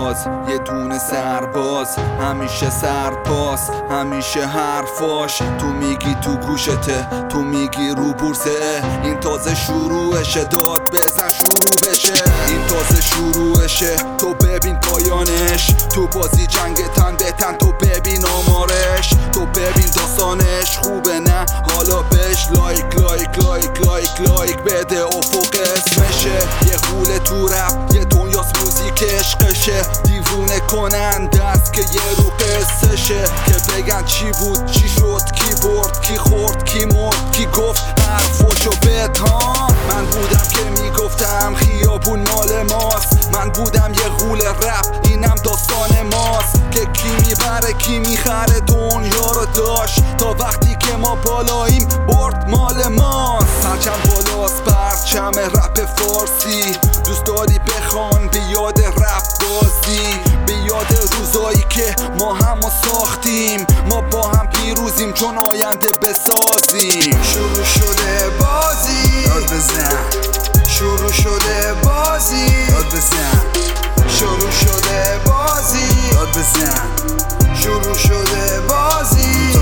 سرباز، یه دونه سرباز، همیشه سرپاس، همیشه حرفاش تو میگی تو گوشته، تو میگی رو بورسه. این تازه شروعشه، داد بزن شروع بشه. این تازه شروعشه، تو ببین پایانش. تو بازی جنگ تن به تن، تو ببین آمارش، تو ببین داستانش خوبه نه حالا بهش لایک لایک لایک لایک لایک بده. افق اسمشه، یه غول تو رپ، یه دنیاس موزیک عشقشه. دیوونه کننده است که یه رو قصهشه، که بگن چی بود چی شد کی برد کی خورد کی مرد کی گفت حرفشو بد. ها من بودم که میگفتم خیابون مال ماست، من بودم یه غول رپ، اینم داستان ماست. که کی میبره کی میخره دنیا رو داشت، تا وقتی که ما بالاییم برد مال ماست. پرچم بالاست پرچم رپ فارسی، دوست داری بخوان بیاد رپ بازی، بیاد روزایی که ما همو ساختیم، ما با هم پیروزیم چون آینده بسازیم. شروع شده بازی داد بزن، شروع شده بازی داد بزن، شروع شده بازی داد بزن، شروع شده بازی.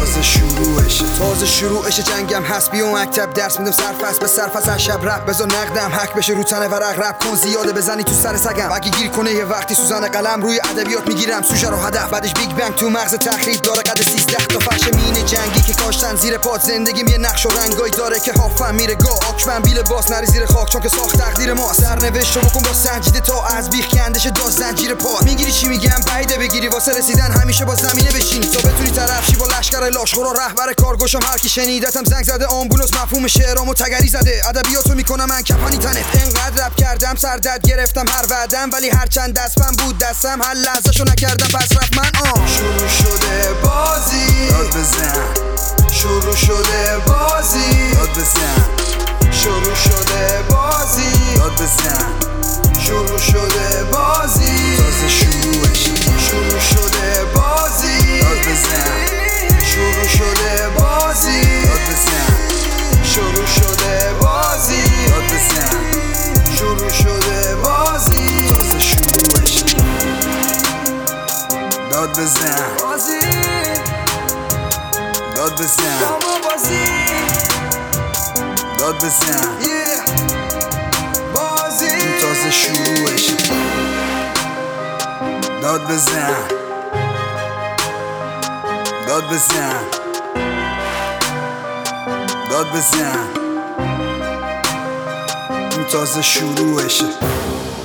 تازه شروعشه جنگم هست، بیو مکتب درس میدم سرفصل به سرفصل شب رپ بذار نقدم حک بشه رو تنه ورق رپ کن زیاده بزنی تو سر سگم. اگه گیر کنه یه وقتی سوزن قلم روی ادبیات میگیرم سوژه رو هدف، بعدش بیگ بنگ تو مغز تخریب داره قد 13 تا فرش مینه جنگی که کاشتن زیر پات. زندگیم یه نقش و رنگای داره که هافم میره گاه آکفم بیل باس نری زیر خاک چون که ساخت تقدیر ماست. سرنوشت رو بکن با سنجیده تا از بیخ کندش داز زنجیر پات. میگیری چی میگم بعیده بگیری واسه رسیدن همیشه با زمینه بشینی تا بتونی طرف شی با لشکر لاشخورا. رهبر کارگوشم هر کی شنیدتم زنگ زده آمبولانس مفهوم شعرامو تگری زده. ادبیاتو میکنم من کفانی تنت، انقدر رپ کردم سر درد گرفتم هر وعدم، ولی هر چند دستم بود دستم هر لحظه‌شو نکردم پس رفت من شروع شده بازی داد بزن، شروع شده بازی داد بزن، شروع شده بازی داد بزن، شروع شده بازی. تازه شروعش شروع شده بازی داد بزن، شروع شده بازی داد بزن، شروع شده بازی داد بزن، شروع شده بازی. تازه شروعش داد بزن بازی داد بزن بازی داد بزن بازی. تازه شروعش داد بزن داد بزن داد بزن. این تازه شروعشه.